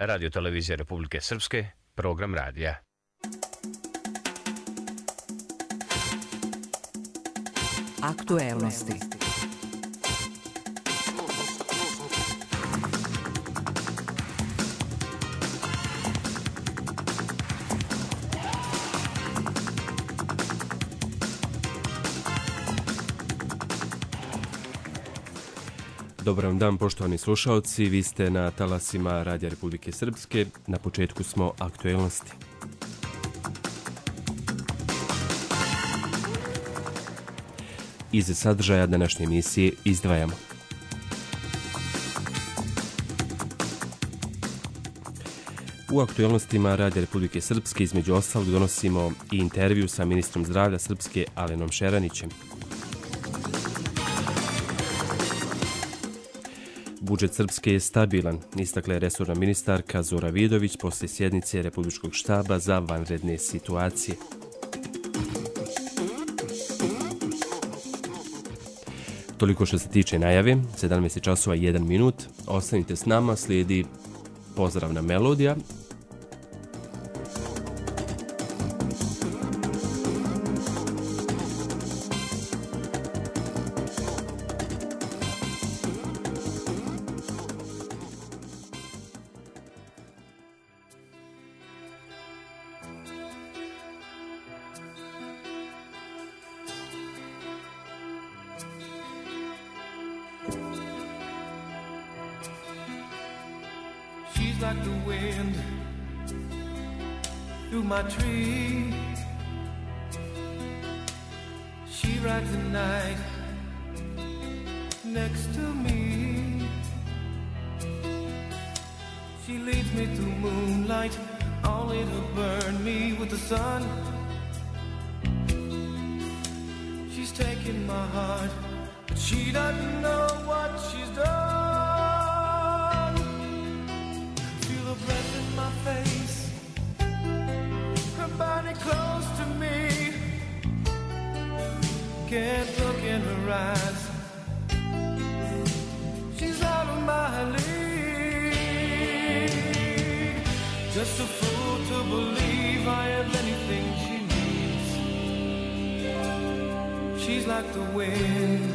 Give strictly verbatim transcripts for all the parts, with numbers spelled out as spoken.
Radio Televizije Republike Srpske, program radija. Aktuelnosti. Dobar vam dan, poštovani slušalci, vi ste na talasima Radija Republike Srpske. Na početku smo aktuelnosti. Iz sadržaja današnje emisije izdvajamo. U aktuelnostima Radija Republike Srpske između ostalog donosimo i intervju sa ministrom zdravlja Srpske Alenom Šeranićem. Budžet Srpske je stabilan, istakla je resorna ministarka Zora Vidović poslije sjednice Republičkog štaba za vanredne situacije. Toliko što se tiče najave, sedamnaest časova i jedan minut. Ostanite s nama, slijedi pozdravna melodija. Like the wind through my tree, she rides the night next to me. She leads me through moonlight, only to burn me with the sun. She's taken my heart, but she doesn't know what she's done. Breath in my face, her body close to me. Can't look in her eyes, she's out of my league. Just a fool to believe I have anything she needs. She's like the wind.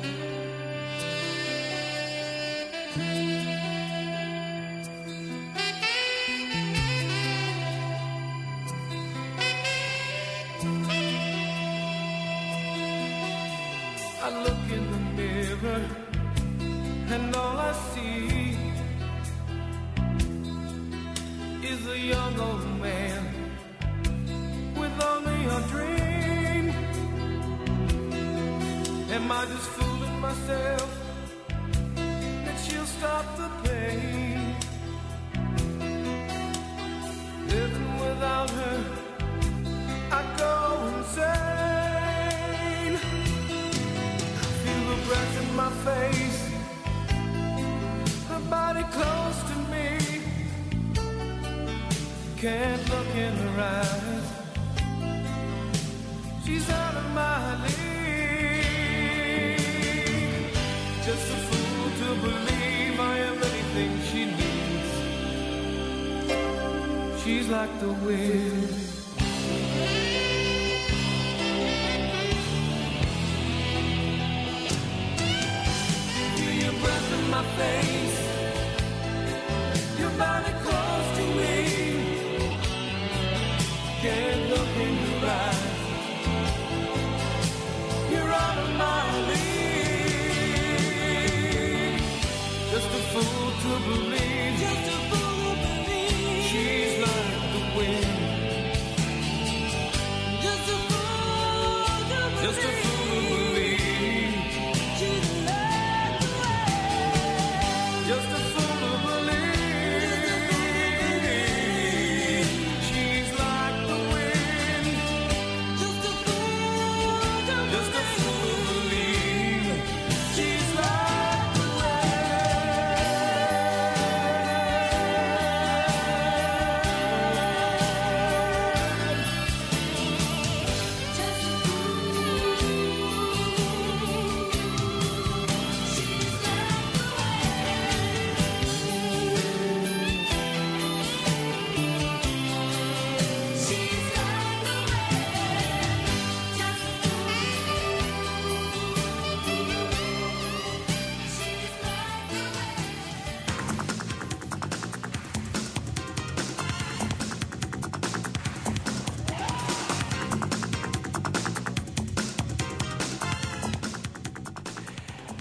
I look in the mirror and all I see is a young old man with only a dream. Am I just fooling myself that she'll stop the pain? Living without her, I go insane. Breath in my face, her body close to me. Can't look in her eyes, she's out of my league. Just a fool to believe I am anything she needs. She's like the wind. My face, your body close to me. Can't look in your eyes, you're out of my league. Just a fool to believe, just a fool to believe. She's like the wind. Just a fool to believe. Just a fool to believe. She's like the wind. Just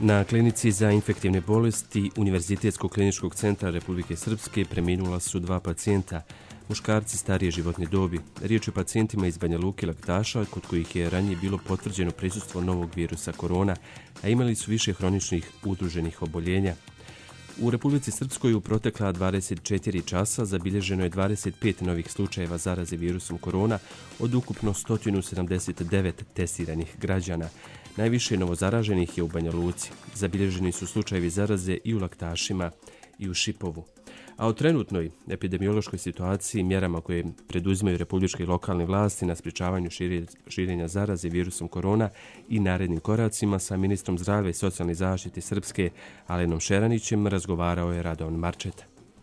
Na klinici za infektivne bolesti Univerzitetskog kliničkog centra Republike Srpske preminula su dva pacijenta, muškarci starije životne dobi. Riječ je o pacijentima iz Banja Luke Laktaša, kod kojih je ranije bilo potvrđeno prisustvo novog virusa korona, a imali su više hroničnih udruženih oboljenja. U Republici Srpskoj u protekla dvadeset četiri časa zabilježeno je dvadeset pet novih slučajeva zaraze virusom korona od ukupno sto sedamdeset devet testiranih građana. Najviše novozaraženih je u Banja Luci. Zabilježeni su slučajevi zaraze i u Laktašima i u Šipovu. A o trenutnoj epidemiološkoj situaciji, mjerama koje preduzimaju republičke i lokalne vlasti na sprječavanju širenja zaraze virusom korona i narednim koracima sa ministrom zdravlja i socijalne zaštite Srpske Alenom Šeranićem razgovarao je Radovan Marčeta.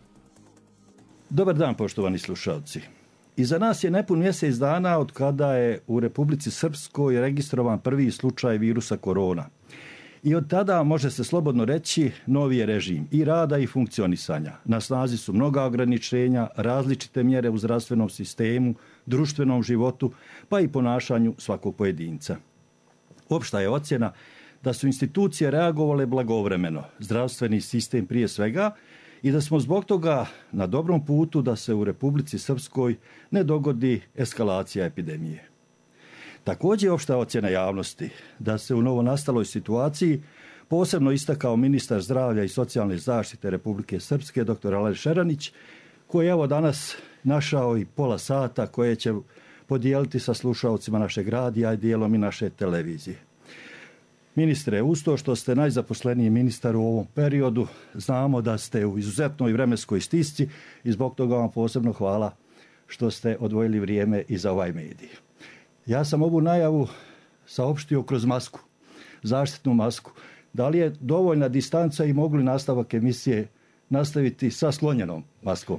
Dobar dan, poštovani slušalci. Iza nas je nepun mjesec dana od kada je u Republici Srpskoj registrovan prvi slučaj virusa korona. I od tada, može se slobodno reći, novi je režim i rada i funkcionisanja. Na snazi su mnoga ograničenja, različite mjere u zdravstvenom sistemu, društvenom životu, pa i ponašanju svakog pojedinca. Opšta je ocjena da su institucije reagovale blagovremeno, zdravstveni sistem prije svega, i da smo zbog toga na dobrom putu da se u Republici Srpskoj ne dogodi eskalacija epidemije. Također je opšta ocjena javnosti da se u novonastaloj situaciji posebno istakao ministar zdravlja i socijalne zaštite Republike Srpske, dr Alen Šeranić, koji je evo danas našao i pola sata koje će podijeliti sa slušalcima našeg radija i dijelom i naše televizije. Ministre, uz to što ste najzaposleniji ministar u ovom periodu, znamo da ste u izuzetnoj vremenskoj stisci i zbog toga vam posebno hvala što ste odvojili vrijeme i za ovaj medij. Ja sam ovu najavu saopštio kroz masku, zaštitnu masku. Da li je dovoljna distanca i mogli nastavak emisije nastaviti sa sklonjenom maskom?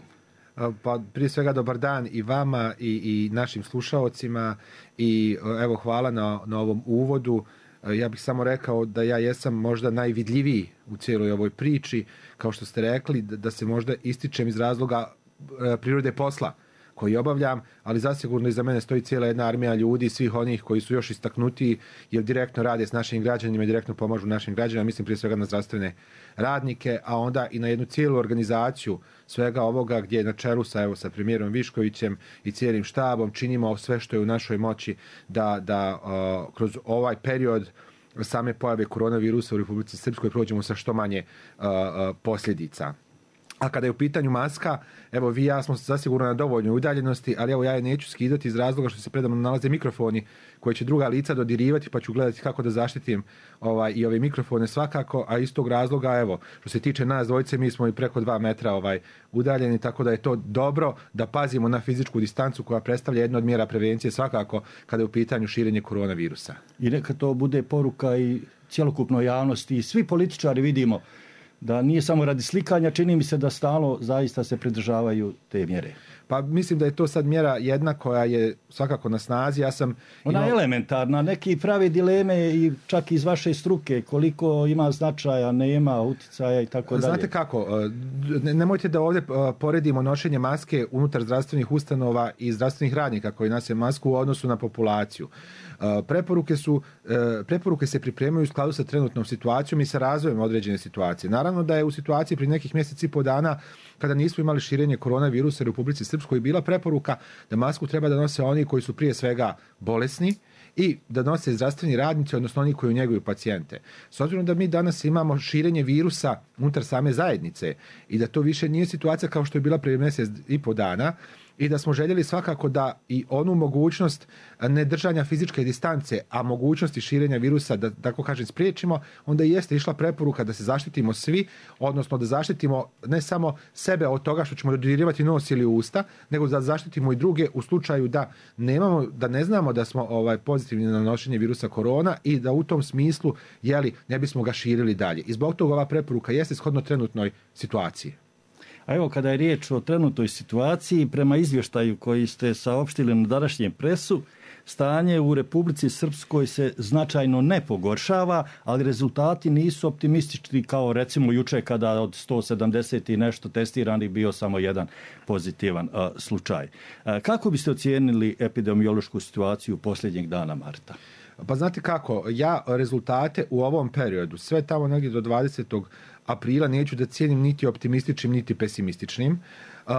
Pa prije svega dobar dan i vama i, i našim slušaocima i evo hvala na, na ovom uvodu. Ja bih samo rekao da ja jesam možda najvidljiviji u cijeloj ovoj priči, kao što ste rekli, da, da se možda ističem iz razloga prirode posla koji obavljam, ali zasigurno iza mene stoji cijela jedna armija ljudi, svih onih koji su još istaknutiji, jer direktno rade s našim građanima i direktno pomažu našim građanima, mislim prije svega na zdravstvene radnike, a onda i na jednu cijelu organizaciju svega ovoga gdje je na čelu sa, evo, sa premijerom Viškovićem i cijelim štabom činimo sve što je u našoj moći da, da uh, kroz ovaj period same pojave koronavirusa u Republici Srpskoj prođemo sa što manje uh, uh, posljedica. A kada je u pitanju maska, evo vi i ja smo zasigurno na dovoljnoj udaljenosti, ali evo ja je neću skidati iz razloga što se predamno nalaze mikrofoni koje će druga lica dodirivati, pa ću gledati kako da zaštitim ovaj, i ove mikrofone svakako, a iz tog razloga, evo, što se tiče nas dvojice, mi smo i preko dva metra ovaj, udaljeni, tako da je to dobro da pazimo na fizičku distancu koja predstavlja jednu od mjera prevencije svakako kada je u pitanju širenje koronavirusa. I neka to bude poruka i cjelokupnoj javnosti i svi političari vidimo da nije samo radi slikanja, čini mi se da stalno zaista se pridržavaju te mjere. Pa mislim da je to sad mjera jedna koja je svakako na snazi. Ja sam Ona je imao... elementarna, neki pravi dileme i čak iz vaše struke, koliko ima značaja, nema uticaja i tako dalje. Znate kako, nemojte da ovdje poredimo nošenje maske unutar zdravstvenih ustanova i zdravstvenih radnika koji nose masku u odnosu na populaciju. Preporuke su, preporuke se pripremaju u skladu sa trenutnom situacijom i sa razvojem određene situacije. Naravno da je u situaciji prije nekih mjeseci i po dana kada nismo imali širenje koronavirusa u Republici Srpskoj bila preporuka da masku treba da nose oni koji su prije svega bolesni i da nose zdravstveni radnici, odnosno oni koji njeguju pacijente. S obzirom da mi danas imamo širenje virusa unutar same zajednice i da to više nije situacija kao što je bila prije mjesec i po dana, i da smo željeli svakako da i onu mogućnost nedržanja fizičke distance, a mogućnosti širenja virusa, da tako kažem, spriječimo, onda jeste išla preporuka da se zaštitimo svi, odnosno da zaštitimo ne samo sebe od toga što ćemo dodirivati nos ili usta, nego da zaštitimo i druge u slučaju da nemamo, da ne znamo da smo ovaj pozitivni na nošenje virusa korona i da u tom smislu, jeli, ne bismo ga širili dalje. I zbog toga ova preporuka jeste shodno trenutnoj situaciji. A evo, kada je riječ o trenutnoj situaciji, prema izvještaju koji ste saopštili na današnjem presu, stanje u Republici Srpskoj se značajno ne pogoršava, ali rezultati nisu optimistični kao recimo juče kada od sto sedamdeset i nešto testiranih bio samo jedan pozitivan a, slučaj. A, kako biste ocijenili epidemiološku situaciju posljednjeg dana marta? Pa znate kako, ja rezultate u ovom periodu, sve tamo negdje do dvadesetog aprila, neću da cijenim niti optimističnim, niti pesimističnim. Uh,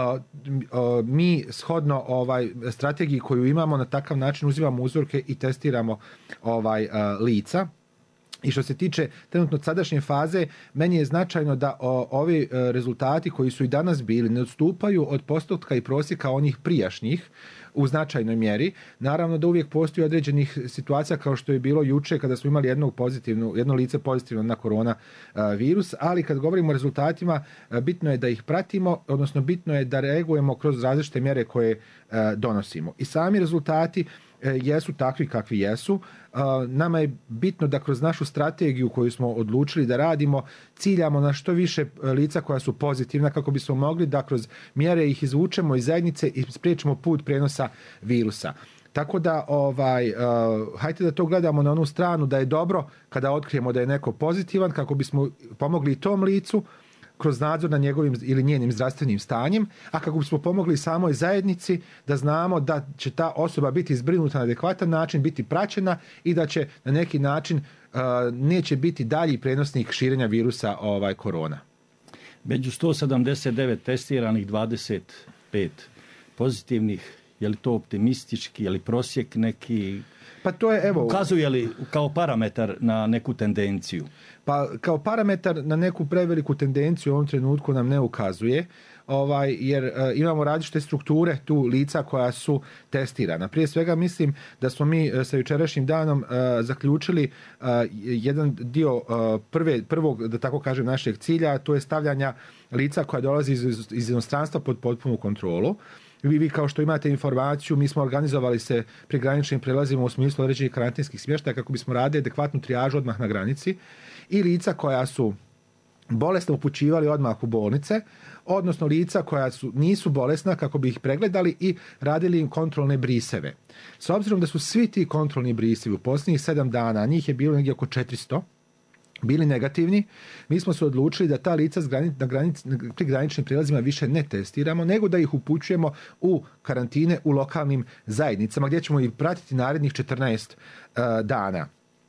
uh, mi shodno ovaj strategiji koju imamo na takav način uzimamo uzorke i testiramo ovaj uh, lica. I što se tiče trenutno sadašnje faze, meni je značajno da o, ovi e, rezultati koji su i danas bili ne odstupaju od postotka i prosjeka onih prijašnjih u značajnoj mjeri. Naravno da uvijek postoji određenih situacija kao što je bilo juče kada smo imali jednog pozitivnu, jedno lice pozitivno na korona a, virus, ali kad govorimo o rezultatima, a, bitno je da ih pratimo, odnosno bitno je da reagujemo kroz različite mjere koje a, donosimo. I sami rezultati jesu takvi kakvi jesu. Nama je bitno da kroz našu strategiju koju smo odlučili da radimo, ciljamo na što više lica koja su pozitivna kako bismo mogli da kroz mjere ih izvučemo iz zajednice i spriječimo put prenosa virusa. Tako da, ovaj, uh, hajde da to gledamo na onu stranu da je dobro kada otkrijemo da je neko pozitivan kako bismo pomogli i tom licu kroz nadzor na njegovim ili njenim zdravstvenim stanjem, a kako bismo pomogli samoj zajednici da znamo da će ta osoba biti zbrinuta na adekvatan način, biti praćena i da će na neki način uh, neće biti dalji prenosnik širenja virusa ovaj korona. Među sto sedamdeset devet testiranih dvadeset pet pozitivnih, je li to optimistički, je li prosjek neki? Pa to je, evo, ukazuje li kao parametar na neku tendenciju? Pa kao parametar na neku preveliku tendenciju u ovom trenutku nam ne ukazuje, ovaj, jer uh, imamo različite strukture tu lica koja su testirana. Prije svega mislim da smo mi uh, sa jučerašnjim danom uh, zaključili uh, jedan dio uh, prve, prvog, da tako kažem, našeg cilja, to je stavljanja lica koja dolazi iz, iz inostranstva pod potpunu kontrolu. Vi, vi kao što imate informaciju, mi smo organizovali se pri graničnim prelazima u smislu određenih karantinskih smještaja kako bismo radili adekvatnu trijažu odmah na granici i lica koja su bolesna upućivali odmah u bolnice, odnosno lica koja su, nisu bolesna kako bi ih pregledali i radili im kontrolne briseve. S obzirom da su svi ti kontrolni brisevi u posljednjih sedam dana, a njih je bilo negdje oko četiristo, bili negativni, mi smo se odlučili da ta lica na granici, pri graničnim prijelazima više ne testiramo, nego da ih upućujemo u karantine u lokalnim zajednicama gdje ćemo ih pratiti narednih četrnaest uh, dana.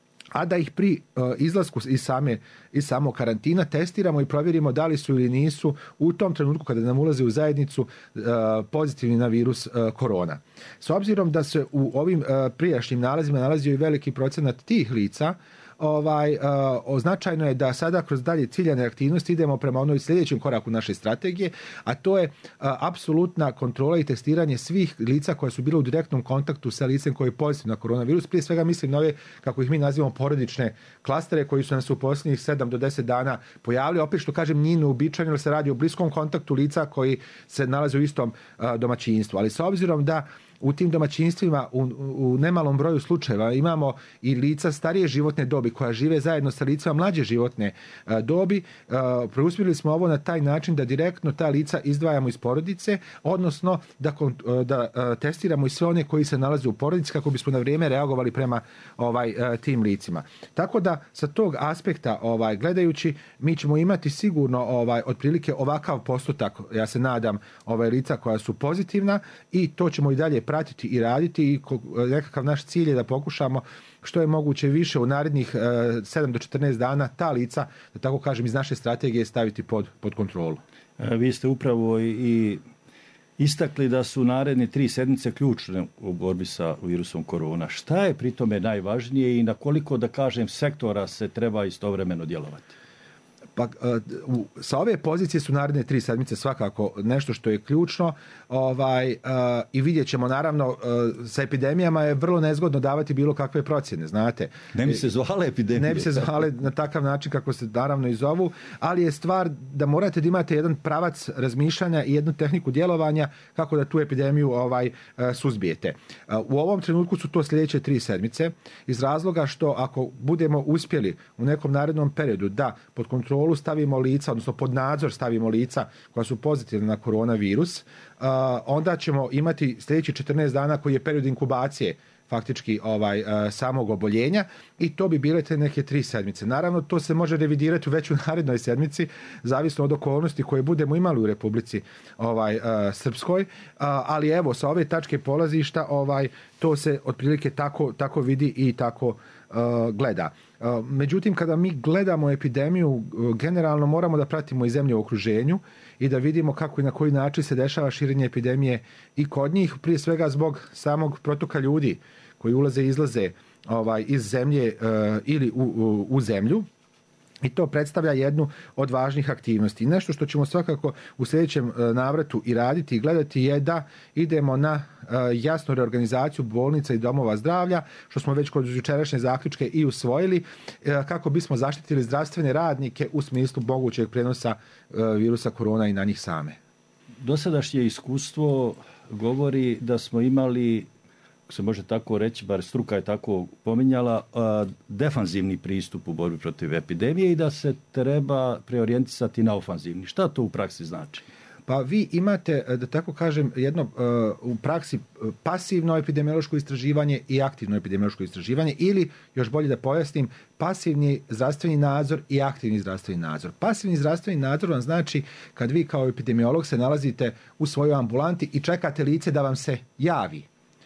A da ih pri uh, izlasku iz, same, iz samog karantina testiramo i provjerimo da li su ili nisu u tom trenutku kada nam ulaze u zajednicu uh, pozitivni na virus uh, korona. S obzirom da se u ovim uh, prijašnjim nalazima nalazio i veliki procenat tih lica, Ovaj, uh, označajno je da sada kroz dalje ciljane aktivnosti idemo prema onoj sljedećem koraku naše strategije, a to je uh, apsolutna kontrola i testiranje svih lica koja su bila u direktnom kontaktu sa licem koji je pozitivno na koronavirus. Prije svega mislim na ove, kako ih mi nazivamo, porodične klastere koji su nas u posljednjih sedam do deset dana pojavili. Opet što kažem, nije neuobičajeno jer se radi o bliskom kontaktu lica koji se nalaze u istom uh, domaćinstvu. Ali s obzirom da u tim domaćinstvima u, u nemalom broju slučajeva imamo i lica starije životne dobi koja žive zajedno sa licima mlađe životne a, dobi. A, preusmjerili smo ovo na taj način da direktno ta lica izdvajamo iz porodice, odnosno da, da a, testiramo i sve one koji se nalaze u porodici kako bismo na vrijeme reagovali prema ovaj, a, tim licima. Tako da sa tog aspekta ovaj, gledajući mi ćemo imati sigurno ovaj, otprilike ovakav postotak, ja se nadam, ovaj, lica koja su pozitivna i to ćemo i dalje pratiti i raditi i nekakav naš cilj je da pokušamo što je moguće više u narednih sedam do četrnaest dana ta lica, da tako kažem, iz naše strategije staviti pod, pod kontrolu. Vi ste upravo i istakli da su naredne tri sedmice ključne u borbi sa virusom korona. Šta je pri tome najvažnije i na koliko, da kažem, sektora se treba istovremeno djelovati? Pa, uh, sa ove pozicije su naredne tri sedmice svakako nešto što je ključno ovaj, uh, i vidjet ćemo naravno uh, sa epidemijama je vrlo nezgodno davati bilo kakve procjene, znate. Ne bi se zvale epidemije. Ne bi se zvale na takav način kako se naravno i zovu, ali je stvar da morate da imate jedan pravac razmišljanja i jednu tehniku djelovanja kako da tu epidemiju ovaj, uh, suzbijete. Uh, u ovom trenutku su to sljedeće tri sedmice iz razloga što ako budemo uspjeli u nekom narednom periodu da pod kontrolu stavimo lica, odnosno pod nadzor stavimo lica koja su pozitivna na koronavirus, uh, onda ćemo imati sljedeći četrnaest dana koji je period inkubacije faktički ovaj samog oboljenja i to bi bile te neke tri sedmice. Naravno, to se može revidirati u već u narednoj sedmici, zavisno od okolnosti koje budemo imali u Republici ovaj, Srpskoj, ali evo, sa ove tačke polazišta ovaj, to se otprilike tako, tako vidi i tako gleda. Međutim, kada mi gledamo epidemiju, generalno moramo da pratimo i zemlje u okruženju i da vidimo kako i na koji način se dešava širenje epidemije i kod njih, prije svega zbog samog protoka ljudi koji ulaze i izlaze ovaj, iz zemlje uh, ili u, u, u zemlju. I to predstavlja jednu od važnih aktivnosti. Nešto što ćemo svakako u sljedećem navratu i raditi i gledati je da idemo na jasnu reorganizaciju bolnica i domova zdravlja, što smo već kod jučerašnje zaključke i usvojili, kako bismo zaštitili zdravstvene radnike u smislu mogućeg prenosa virusa korona i na njih same. Dosadašnje iskustvo govori da smo imali, se može tako reći, bar struka je tako pominjala, defanzivni pristup u borbi protiv epidemije i da se treba preorijentisati na ofanzivni. Šta to u praksi znači? Pa vi imate, da tako kažem, jedno u praksi pasivno epidemiološko istraživanje i aktivno epidemiološko istraživanje ili, još bolje da pojasnim, pasivni zdravstveni nadzor i aktivni zdravstveni nadzor. Pasivni zdravstveni nadzor vam znači kad vi kao epidemiolog se nalazite u svojoj ambulanti i čekate lice da vam se javi.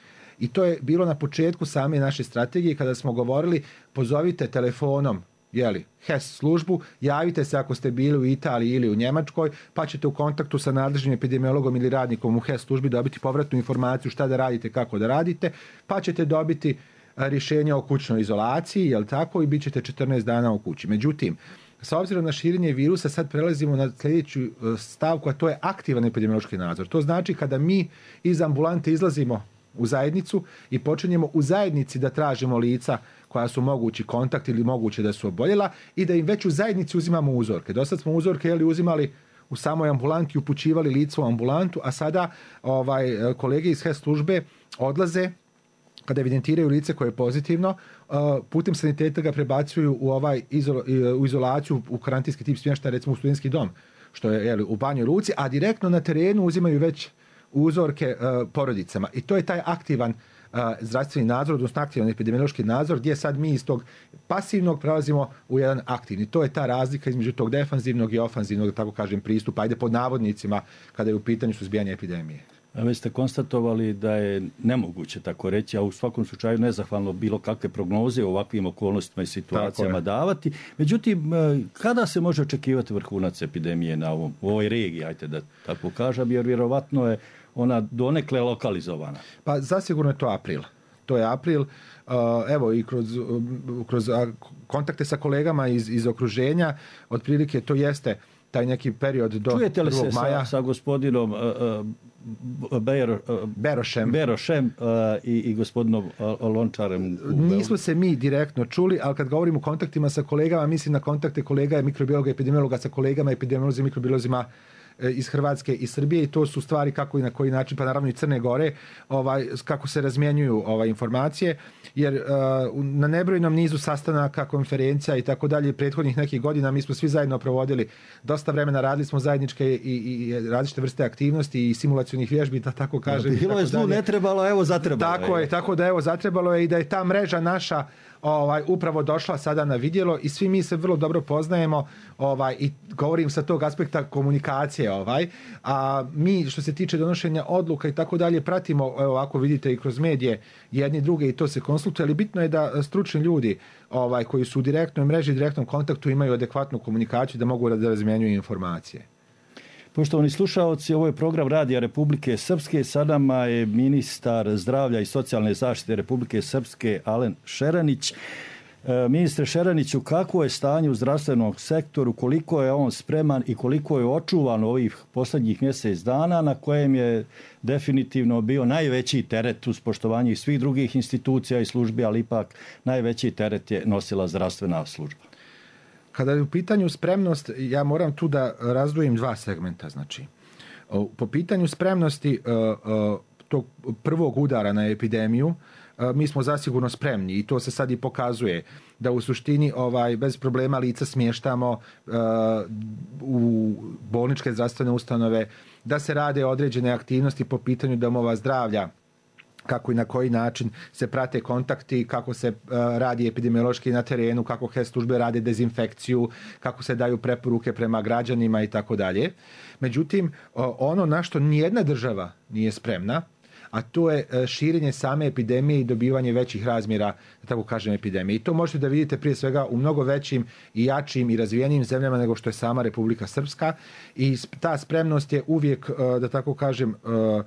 I to je bilo na početku same naše strategije kada smo govorili pozovite telefonom jeli, H E S službu, javite se ako ste bili u Italiji ili u Njemačkoj, pa ćete u kontaktu sa nadležnim epidemiologom ili radnikom u H E S službi dobiti povratnu informaciju šta da radite, kako da radite, pa ćete dobiti rješenje o kućnoj izolaciji, jel tako, i bit ćete četrnaest dana u kući. Međutim, s obzirom na širenje virusa sad prelazimo na sljedeću stavku, a to je aktivan epidemiološki nadzor. To znači kada mi iz ambulante izlazimo u zajednicu i počinjemo u zajednici da tražimo lica koja su mogući kontakt ili moguće da su oboljela i da im već u zajednici uzimamo uzorke. Do sad smo uzorke jeli, uzimali u samoj ambulanti, upućivali lica u ambulantu, a sada ovaj, kolege iz H E S službe odlaze kada evidentiraju lice koje je pozitivno, putem saniteta ga prebacuju u, ovaj izolo, u izolaciju, u karantinski tip smještaja, recimo u studentski dom, što je jeli, u Banjoj Luci, a direktno na terenu uzimaju već uzorke uh, porodicama. I to je taj aktivan uh, zdravstveni nadzor, odnosno aktivan epidemiološki nadzor, gdje sad mi iz tog pasivnog prelazimo u jedan aktivni. To je ta razlika između tog defanzivnog i ofanzivnog, da tako kažem, pristupa, ajde pod navodnicima, kada je u pitanju suzbijanje epidemije. A vi ste konstatovali da je nemoguće tako reći, a u svakom slučaju nezahvalno bilo kakve prognoze u ovakvim okolnostima i situacijama davati. Međutim, kada se može očekivati vrhunac epidemije na ovom, u ovoj regiji, ajte da tako kažem, jer vjerovatno je ona donekle lokalizovana? Pa zasigurno je to april. To je april. Evo i kroz, kroz kontakte sa kolegama iz, iz okruženja, otprilike to jeste taj neki period do Čujete li prvog se maja. Sa, sa gospodinom uh, uh, Bejer, uh, Berošem, Berošem uh, i, i gospodinom uh, Lončarem? Nismo se mi direktno čuli, ali kad govorimo o kontaktima sa kolegama, mislim na kontakte kolega mikrobiologa i epidemiologa sa kolegama epidemiolozima i mikrobiolozima iz Hrvatske i Srbije, i to su stvari kako i na koji način, pa naravno i Crne Gore, ovaj, kako se razmjenjuju ovaj, informacije, jer uh, na nebrojnom nizu sastanaka, konferencija i tako dalje prethodnih nekih godina mi smo svi zajedno provodili dosta vremena, radili smo zajedničke i, i različite vrste aktivnosti i simulacionih vježbi, da tako kažem. Bilo je zlu, ne trebalo, evo zatrebalo. Tako je, tako da evo zatrebalo je i da je ta mreža naša ovaj upravo došla sada na vidjelo i svi mi se vrlo dobro poznajemo, ovaj i govorim sa tog aspekta komunikacije, ovaj a mi što se tiče donošenja odluka i tako dalje pratimo, evo ovako vidite i kroz medije jedni druge i to se konsultuje, ali bitno je da stručni ljudi ovaj koji su u direktnoj mreži, direktnom kontaktu imaju adekvatnu komunikaciju da mogu da razmjenjuju informacije. Poštovani slušaoci, ovo je program Radija Republike Srpske. Sa nama je ministar zdravlja i socijalne zaštite Republike Srpske Alen Šeranić. Ministre Šeraniću, kako je stanje u zdravstvenom sektoru, koliko je on spreman i koliko je očuvan ovih posljednjih mjesec dana na kojem je definitivno bio najveći teret uz poštovanje svih drugih institucija i službi, ali ipak najveći teret je nosila zdravstvena služba? Kada je u pitanju spremnost, ja moram tu da razdvojim dva segmenta. Znači, po pitanju spremnosti tog prvog udara na epidemiju, mi smo zasigurno spremni i to se sad i pokazuje da u suštini ovaj, bez problema lica smještamo uh, u bolničke zdravstvene ustanove, da se rade određene aktivnosti po pitanju domova zdravlja kako i na koji način se prate kontakti, kako se uh, radi epidemiološki na terenu, kako H E S službe rade dezinfekciju, kako se daju preporuke prema građanima i tako dalje. Međutim, uh, ono na što nijedna država nije spremna, a to je uh, širenje same epidemije i dobivanje većih razmjera, da tako kažem, epidemije. I to možete da vidite prije svega u mnogo većim i jačim i razvijenim zemljama nego što je sama Republika Srpska. I ta spremnost je uvijek, uh, da tako kažem, uh,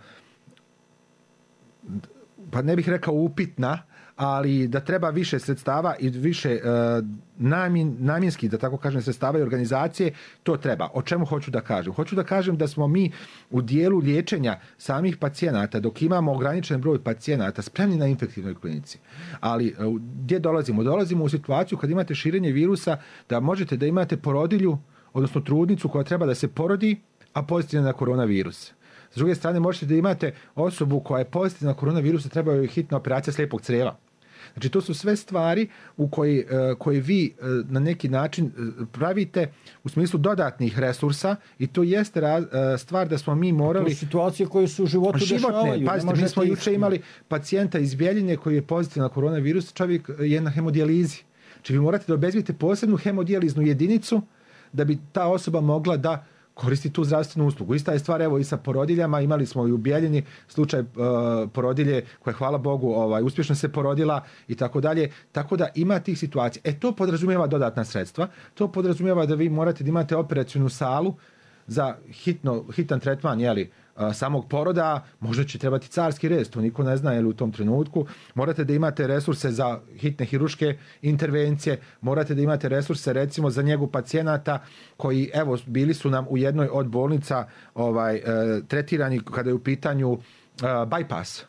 pa ne bih rekao upitna, ali da treba više sredstava i više uh, namjen, namjenskih, da tako kažem, sredstava i organizacije, to treba. O čemu hoću da kažem? Hoću da kažem da smo mi u dijelu liječenja samih pacijenata, dok imamo ograničen broj pacijenata, spremni na infektivnoj klinici. Ali uh, gdje dolazimo? Dolazimo u situaciju kad imate širenje virusa, da možete da imate porodilju, odnosno trudnicu koja treba da se porodi, a pozitivna na koronavirus. S druge strane, možete da imate osobu koja je pozitivna na koronavirus, treba joj hitna operacija slijepog crijeva. Znači, to su sve stvari u koji, koje vi na neki način pravite u smislu dodatnih resursa i to jeste stvar da smo mi morali... To su situacije koje su u životu dešavaju. Pazite, mi smo juče imali pacijenta iz Bjeljine koji je pozitivan na koronavirus, čovjek je na hemodijalizi. Znači, vi morate da obezbijete posebnu hemodijaliznu jedinicu da bi ta osoba mogla da koristi tu zdravstvenu uslugu. Ista je stvar evo i sa porodiljama, imali smo i u Bjeljini slučaj uh, porodilje koja, hvala Bogu, ovaj, uspješno se porodila i tako dalje. Tako da ima tih situacija. E to podrazumijeva dodatna sredstva. To podrazumijeva da vi morate da imate operacionu salu za hitno, hitan tretman, jeli, samog poroda, možda će trebati carski rez, to niko ne zna, jel, u tom trenutku. Morate da imate resurse za hitne hiruške intervencije, morate da imate resurse recimo za njegu pacijenata koji, evo, bili su nam u jednoj od bolnica ovaj, e, tretirani kada je u pitanju e, bypass.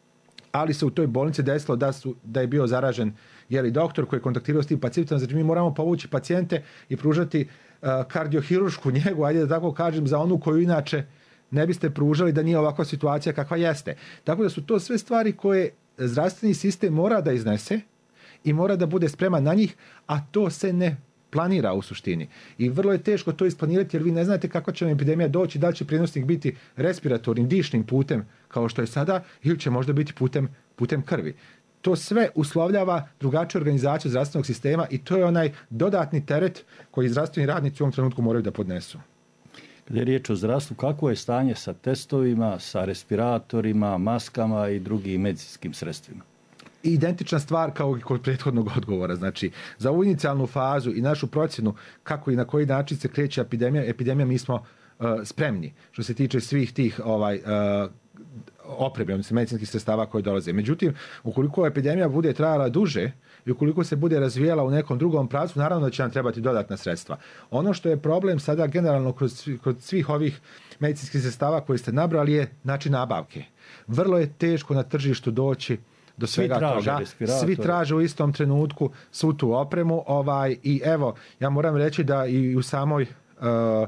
Ali se u toj bolnici desilo da, su, da je bio zaražen jeli, doktor koji je kontaktirao s tim pacijentom, znači mi moramo povući pacijente i pružati uh, kardiohirušku njegu, ajde da tako kažem, za onu koju inače ne biste pružali da nije ovakva situacija kakva jeste. Tako da su to sve stvari koje zdravstveni sistem mora da iznese i mora da bude spreman na njih, a to se ne planira u suštini. I vrlo je teško to isplanirati jer vi ne znate kako će vam epidemija doći, da li će prenosnik biti respiratornim, dišnim putem kao što je sada ili će možda biti putem, putem krvi. To sve uslovljava drugačiju organizaciju zdravstvenog sistema i to je onaj dodatni teret koji zdravstveni radnici u ovom trenutku moraju da podnesu. Kada je riječ o zdravstvu, kako je stanje sa testovima, sa respiratorima, maskama i drugim medicinskim sredstvima? Identična stvar kao i kod prethodnog odgovora. Znači, za ovu inicijalnu fazu i našu procjenu kako i na koji način se kreće epidemija, epidemija mi smo uh, spremni što se tiče svih tih ovaj, uh, opreme, odnosno medicinskih sredstava koje dolaze. Međutim, ukoliko epidemija bude trajala duže i ukoliko se bude razvijela u nekom drugom pravcu, naravno da će nam trebati dodatna sredstva. Ono što je problem sada generalno kroz, kod svih ovih medicinskih sredstava koje ste nabrali je način nabavke. Vrlo je teško na tržištu doći do svega toga. Svi traže u istom trenutku svu tu opremu. Ovaj, I evo, ja moram reći da i u samoj uh,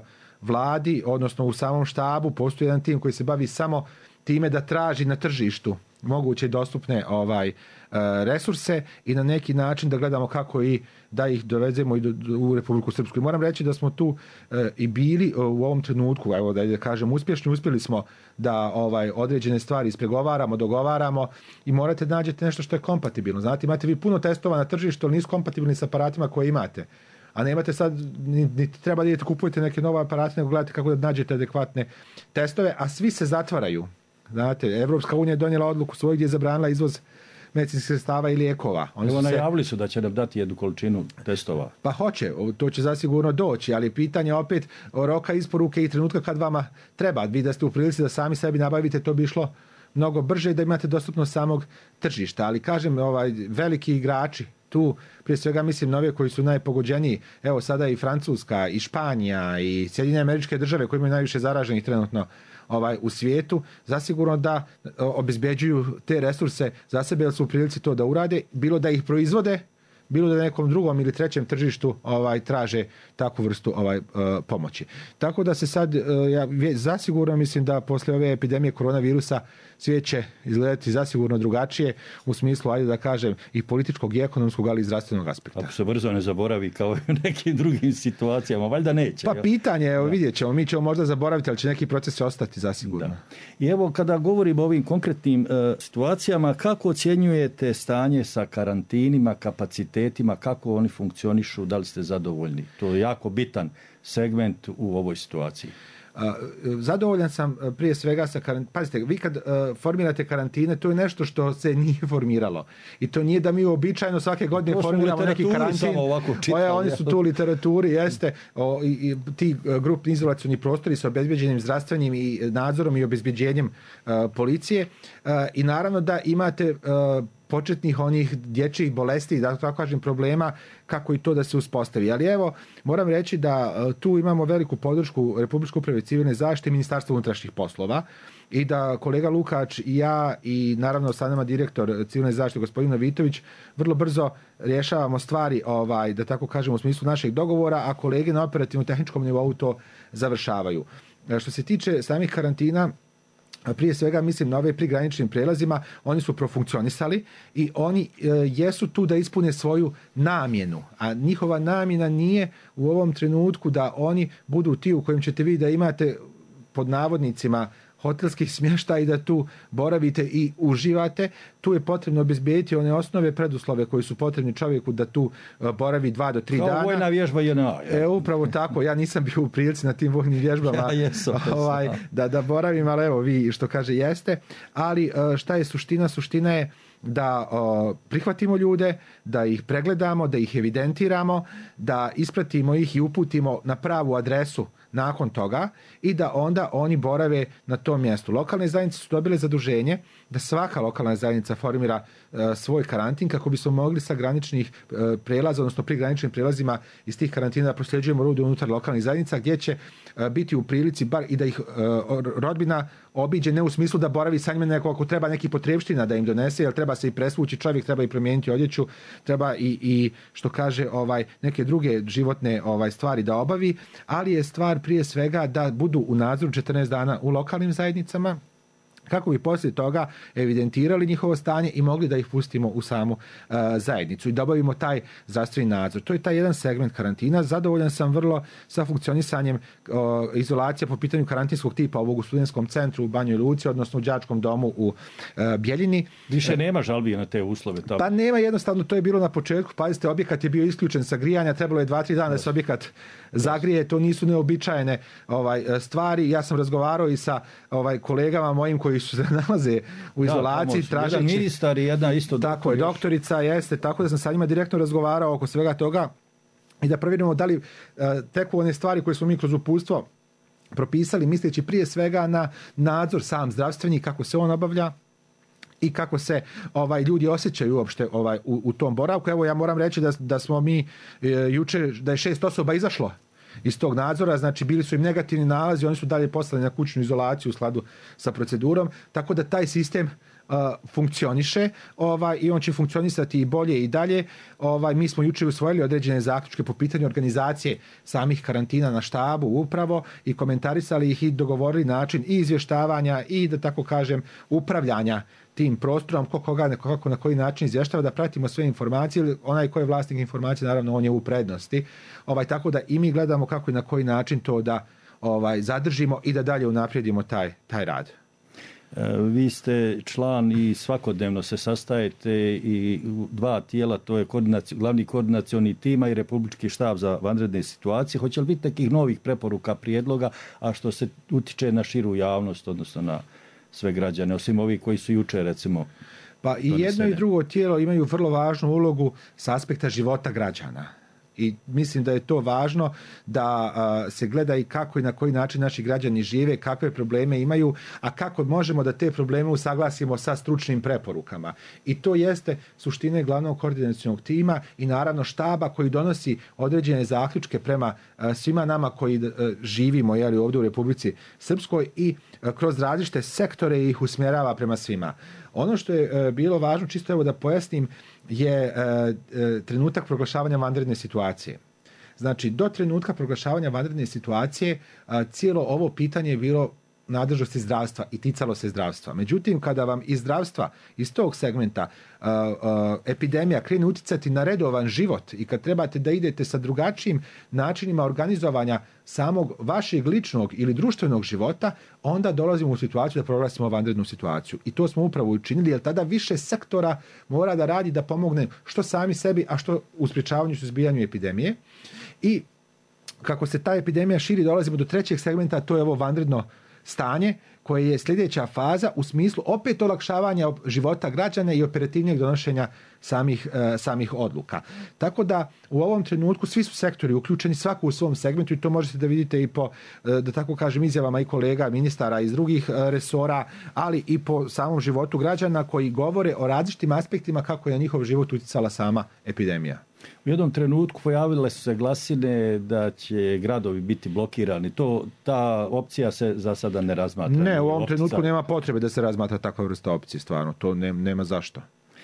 vladi, odnosno u samom štabu, postoji jedan tim koji se bavi samo time da traži na tržištu moguće dostupne ovaj resurse i na neki način da gledamo kako i da ih dovezemo i do, do, u Republiku Srpsku. I moram reći da smo tu e, i bili u ovom trenutku, evo da, da kažem uspješni, uspjeli smo da ovaj određene stvari ispregovaramo, dogovaramo i morate da nađete nešto što je kompatibilno. Znate, imate vi puno testova na tržištu, ali nisu kompatibilni sa aparatima koje imate. A nemate sad, ni, ni treba da idete kupujete neke nove aparate, nego gledate kako da nađete adekvatne testove, a svi se zatvaraju. Znate, Evropska unija je donijela odluku svoju gdje je zabranila izvoz medicinskih sredstava i lijekova. Oni Evo su najavili su da će nam dati jednu količinu testova. Pa hoće, to će zasigurno doći, ali pitanje opet roka isporuke i trenutka kad vama treba. Vi da ste u prilici da sami sebi nabavite, to bi išlo mnogo brže i da imate dostupnost samog tržišta. Ali kažem, ovaj, veliki igrači tu, prije svega mislim na ove koji su najpogođeniji, evo sada i Francuska, i Španija, i Sjedinjene Američke Države koji imaju najviše zaraženih trenutno ovaj u svijetu, zasigurno da obezbeđuju te resurse za sebe, jer su u prilici to da urade, bilo da ih proizvode, bilo da na nekom drugom ili trećem tržištu ovaj traže takvu vrstu ovaj uh, pomoći. Tako da se sad uh, ja zasigurno mislim da posle ove epidemije koronavirusa svijet će izgledati zasigurno drugačije u smislu, ajde da kažem, i političkog i ekonomskog, ali i zdravstvenog aspekta. Ako se brzo ne zaboravi kao i u nekim drugim situacijama, valjda neće. Pa ja? pitanje, evo vidjet ćemo, mi ćemo možda zaboraviti, ali će neki proces ostati zasigurno. Da. I evo kada govorimo o ovim konkretnim uh, situacijama, kako ocjenjujete stanje sa karantinima, kapacitetima, kako oni funkcionišu, da li ste zadovoljni? To je jako bitan segment u ovoj situaciji. Zadovoljan sam prije svega sa karantinom. Pazite, vi kad uh, formirate karantine, to je nešto što se nije formiralo. I to nije da mi uobičajeno svake godine formiramo neki karantin. Oje, oni su tu u literaturi, jeste. O, i, i, ti grupni izolacioni prostori sa obezbeđenim zdravstvenim i nadzorom i obezbeđenjem uh, policije. Uh, I naravno da imate uh, početnih onih dječjih bolesti, da tako kažem, problema, kako i to da se uspostavi. Ali evo, moram reći da tu imamo veliku podršku Republičke uprave civilne zaštite i Ministarstva unutrašnjih poslova i da kolega Lukač i ja i naravno sa nama direktor civilne zaštite gospodin Vitović vrlo brzo rješavamo stvari, ovaj, da tako kažemo, u smislu našeg dogovora, a kolege na operativnom tehničkom nivou to završavaju. Što se tiče samih karantina, prije svega mislim na ove prigraničnim prelazima, oni su profunkcionisali i oni e, jesu tu da ispune svoju namjenu, a njihova namjena nije u ovom trenutku da oni budu ti u kojim ćete vi da imate pod navodnicima hotelskih smještaja i da tu boravite i uživate. Tu je potrebno obezbediti one osnove preduslove koji su potrebni čovjeku da tu boravi dva do tri Kao dana. Kao vojna vježba je na. E, upravo tako. Ja nisam bio u prilici na tim vojnim vježbama ja jesam, ovaj, da, da boravim, ali evo vi što kaže jeste. Ali šta je suština? Suština je da o, prihvatimo ljude, da ih pregledamo, da ih evidentiramo, da ispratimo ih i uputimo na pravu adresu nakon toga i da onda oni borave na tom mjestu. Lokalne zajednice su dobile zaduženje da svaka lokalna zajednica formira e, svoj karantin kako bismo mogli sa graničnih e, prelaza, odnosno pri graničnim prelazima iz tih karantina da prosljeđujemo ljude unutar lokalnih zajednica gdje će e, biti u prilici bar i da ih e, rodbina obiđe, ne u smislu da boravi sa njima, nego ako treba neki potrebština da im donese, jer treba se i presvući čovjek, treba i promijeniti odjeću, treba i, i što kaže ovaj neke druge životne ovaj stvari da obavi, ali je stvar prije svega da budu u nadzoru četrnaest dana u lokalnim zajednicama, kako bi poslije toga evidentirali njihovo stanje i mogli da ih pustimo u samu uh, zajednicu i da obavimo taj zdravstveni nadzor. To je taj jedan segment karantina. Zadovoljan sam vrlo sa funkcionisanjem uh, izolacija po pitanju karantinskog tipa ovog u studentskom centru u Banjoj Luci, odnosno u đačkom domu u uh, Bjeljini. Više nema žalbi na te uslove tamo. Pa nema, jednostavno, to je bilo na početku. Pazite, objekat je bio isključen sa grijanja, trebalo je dva tri dana da se objekat zagrije, to nisu neobičajene ovaj stvari. Ja sam razgovarao i sa ovaj kolegama mojim koji su se nalaze u izolaciji, da, tražeći... Jedan ministar i jedna isto... Tako je, doktorica jeste, tako da sam sa njima direktno razgovarao oko svega toga i da provjerimo da li uh, teku one stvari koje smo mi kroz uputstvo propisali, misleći prije svega na nadzor sam zdravstveni, kako se on obavlja i kako se ovaj ljudi osjećaju uopšte ovaj u, u tom boravku. Evo, ja moram reći da, da smo mi e, juče, da je šest osoba izašlo iz tog nadzora, znači bili su im negativni nalazi, oni su dalje poslali na kućnu izolaciju u skladu sa procedurom, tako da taj sistem uh, funkcioniše ovaj, i on će funkcionisati i bolje i dalje. Ovaj, mi smo juče usvojili određene zaključke po pitanju organizacije samih karantina na štabu upravo i komentarisali ih i dogovorili način i izvještavanja i, da tako kažem, upravljanja tim prostorom, ko koga, kako, na koji način izvještava, da pratimo sve informacije. Onaj ko je vlasnik informacije, naravno, on je u prednosti. Ovaj, tako da i mi gledamo kako i na koji način to da ovaj, zadržimo i da dalje unaprijedimo taj, taj rad. Vi ste član i svakodnevno se sastajete i dva tijela, to je koordinaci, glavni koordinacioni tima i Republički štab za vanredne situacije. Hoće li biti nekih novih preporuka, prijedloga, a što se utiče na širu javnost, odnosno na sve građane, osim ovih koji su juče, recimo... Pa i jedno i drugo tijelo imaju vrlo važnu ulogu s aspekta života građana. I mislim da je to važno da a, se gleda i kako i na koji način naši građani žive, kakve probleme imaju, a kako možemo da te probleme usaglasimo sa stručnim preporukama. I to jeste suština glavnog koordinacionog tima i naravno štaba koji donosi određene zaključke prema a, svima nama koji a, živimo jeli, ovdje u Republici Srpskoj i kroz različite sektore i ih usmjerava prema svima. Ono što je bilo važno, čisto evo da pojasnim, je trenutak proglašavanja vanredne situacije. Znači, do trenutka proglašavanja vanredne situacije cijelo ovo pitanje je bilo nadležnosti zdravstva i ticalo se zdravstva. Međutim, kada vam iz zdravstva, iz tog segmenta uh, uh, epidemija krene uticati na redovan život i kad trebate da idete sa drugačijim načinima organizovanja samog vašeg ličnog ili društvenog života, onda dolazimo u situaciju da proglasimo vanrednu situaciju. I to smo upravo učinili, jer tada više sektora mora da radi da pomogne što sami sebi, a što u sprječavanju i suzbijanju epidemije. I kako se ta epidemija širi, dolazimo do trećeg segmenta, a to je ovo vanredno stanje koje je sljedeća faza u smislu opet olakšavanja života građana i operativnijeg donošenja samih, uh, samih odluka. Tako da u ovom trenutku svi su sektori uključeni, svako u svom segmentu, i to možete da vidite i po, uh, da tako kažem, izjavama i kolega ministara iz drugih uh, resora, ali i po samom životu građana koji govore o različitim aspektima kako je na njihov život uticala sama epidemija. U jednom trenutku pojavile su se glasine da će gradovi biti blokirani. To, ta opcija se za sada ne razmatra. Ne, u ovom trenutku nema potrebe da se razmatra takva vrsta opcije, stvarno. To ne, nema zašto.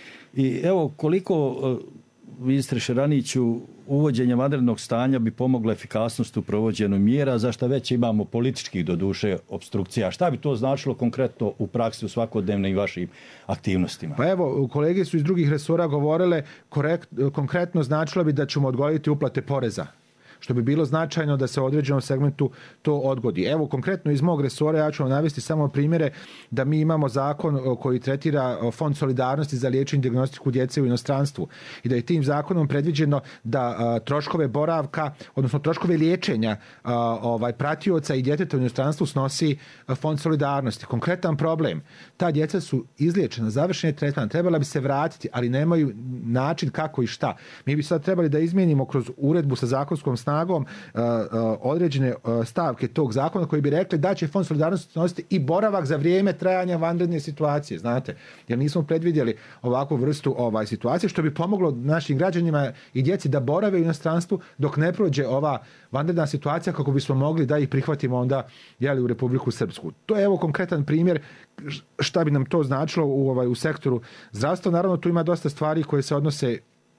I evo, koliko, ministre Šeraniću, uvođenje vanrednog stanja bi pomoglo efikasnost u provođenju mjera, za što već imamo političkih, doduše, obstrukcija. Šta bi to značilo konkretno u praksi u svakodnevnim vašim aktivnostima? Pa evo, kolege su iz drugih resora govorile, korekt, konkretno značilo bi da ćemo odgoditi uplate poreza, što bi bilo značajno da se u određenom segmentu to odgodi. Evo, konkretno iz mog resora ja ću vam navesti samo primjere da mi imamo zakon koji tretira Fond solidarnosti za liječenje i dijagnostiku djece u inostranstvu i da je tim zakonom predviđeno da a, troškove boravka, odnosno troškove liječenja a, ovaj, pratioca i djeteta u inostranstvu snosi a, Fond solidarnosti. Konkretan problem, ta djeca su izliječena, završen je tretman, trebala bi se vratiti, ali nemaju način kako i šta. Mi bi sad trebali da izmijenimo kroz uredbu sa zakonskom snagom snagom uh, uh, određene uh, stavke tog zakona koji bi rekli da će Fond solidarnosti nositi i boravak za vrijeme trajanja vanredne situacije, znate, jer nismo predvidjeli ovakvu vrstu ovaj situacije, što bi pomoglo našim građanima i djeci da borave u inostranstvu dok ne prođe ova vanredna situacija, kako bismo mogli da ih prihvatimo onda jeli, u Republiku Srpsku. To je evo konkretan primjer šta bi nam to značilo u, ovaj, u sektoru zdravstva. Naravno, tu ima dosta stvari koje se odnose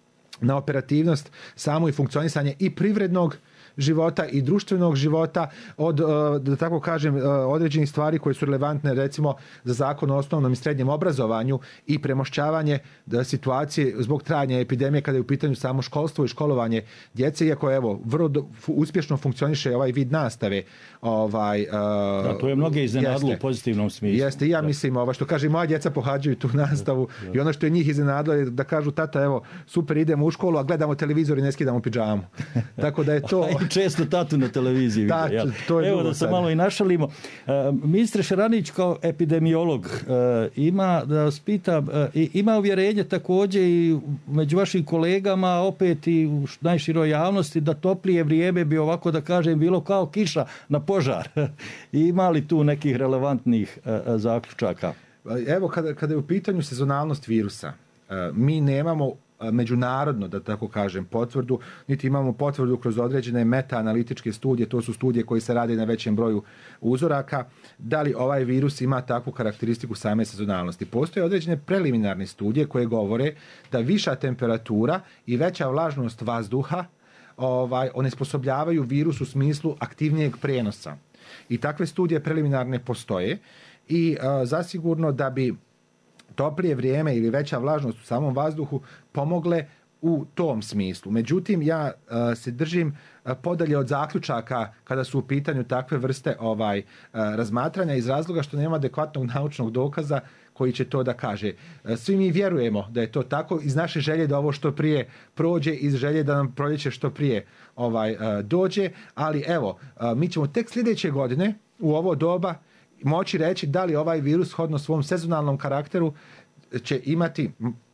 na operativnost, samo i funkcionisanje i privrednog života i društvenog života od, da tako kažem, određenih stvari koje su relevantne recimo za zakon o osnovnom i srednjem obrazovanju i premošćavanje situacije zbog trajanja epidemije kada je u pitanju samo školstvo i školovanje djece, iako evo vrlo do, uspješno funkcioniše ovaj vid nastave. Ovaj, da, to je mnoge iznenadilo u pozitivnom smislu. Jeste, i ja da. mislim, ovaj, što kaže, moja djeca pohađaju tu nastavu da, da. I ono što je njih iznenadilo je da kažu, tata, evo, super, idemo u školu, a gledamo televizor i ne skidamo pidžamu. Tako da je to... Često tatu na televiziji da, vidio. To je evo da se malo i našalimo. Uh, ministre Šeranić kao epidemiolog uh, ima, da vas pitam, uh, ima uvjerenje također i među vašim kolegama, opet i u najširoj javnosti, da toplije vrijeme bi ovako da kažem bilo kao kiša na požar. Ima li tu nekih relevantnih uh, zaključaka? Evo, kada, kada je u pitanju sezonalnost virusa, uh, mi nemamo međunarodno, da tako kažem, potvrdu, niti imamo potvrdu kroz određene meta-analitičke studije, to su studije koji se rade na većem broju uzoraka, da li ovaj virus ima takvu karakteristiku same sezonalnosti. Postoje određene preliminarne studije koje govore da viša temperatura i veća vlažnost vazduha ovaj, onesposobljavaju virus u smislu aktivnijeg prenosa. I takve studije preliminarne postoje i a, zasigurno da bi toplije vrijeme ili veća vlažnost u samom vazduhu pomogle u tom smislu. Međutim, ja uh, se držim uh, podalje od zaključaka kada su u pitanju takve vrste ovaj uh, razmatranja iz razloga što nema adekvatnog naučnog dokaza koji će to da kaže. Uh, svi mi vjerujemo da je to tako iz naše želje da ovo što prije prođe, iz želje da nam proljeće što prije ovaj uh, dođe, ali evo, uh, mi ćemo tek sljedeće godine u ovo doba moći reći da li ovaj virus hodno svom sezonalnom karakteru će imati